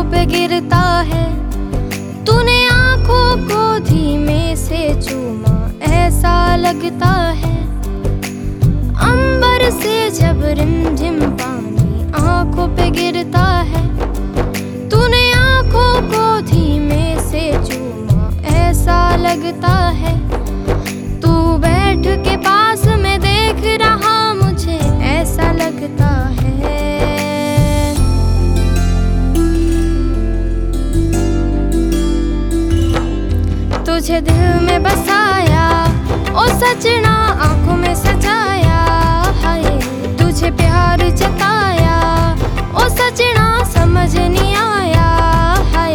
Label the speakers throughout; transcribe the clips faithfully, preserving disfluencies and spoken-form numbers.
Speaker 1: पे गिरता है। तूने आंखों को धीमे से चूमा, ऐसा लगता है अंबर से जब रिमझिम पानी आंखों पे गिरता है। तूने आंखों को धीमे से चूमा, ऐसा लगता है तू बैठ के पास में देख रहा, मुझे ऐसा लगता है। तुझे दिल में बसाया, ओ सजना आंखों में सजाया, हाय तुझे प्यार जताया, ओ सजना समझ नहीं आया, हाय।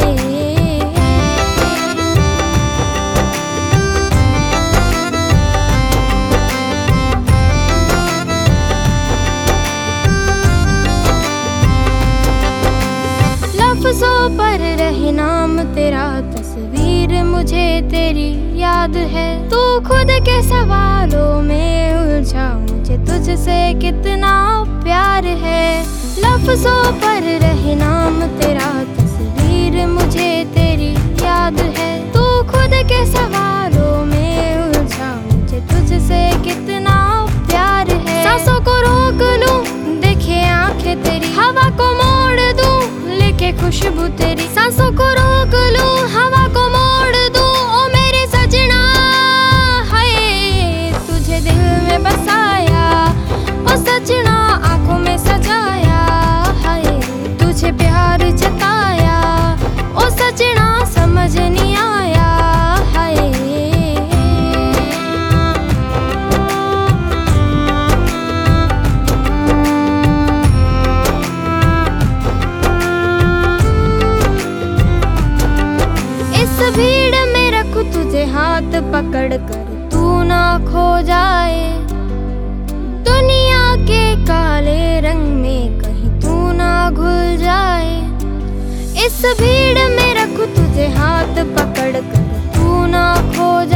Speaker 1: लफ्ज़ों पर रहे नाम तेरा, तस्वीर मुझे तेरी याद है। तू खुद के सवालों में उलझा, मुझे तुझसे कितना प्यार है। लफ्ज़ों पर रहे नाम तेरा, तस्वीर मुझे तेरी याद है। तू खुद के सवालों में उलझा, मुझे तुझसे कितना प्यार है। सांसों को रोक लूं, देखे आंखें तेरी, हवा को मोड़ दूं, लेके खुशबू तेरी। सांसों को रोक लूं, हवा को मोड़ दूं, ओ मेरे सजना, हाय तुझे दिल में बसाया, ओ सजना आंखों में सजाया, हाय तुझे प्यार जताया, ओ सजना समझ नहीं आया, हाय। इस भीड़ में रखूं तुझे हाथ पकड़ कर, तू ना खो जाए। दुनिया के काले रंग में कहीं तू ना घुल जाए। इस भीड़ में रखूं तुझे हाथ पकड़ कर, तू ना खो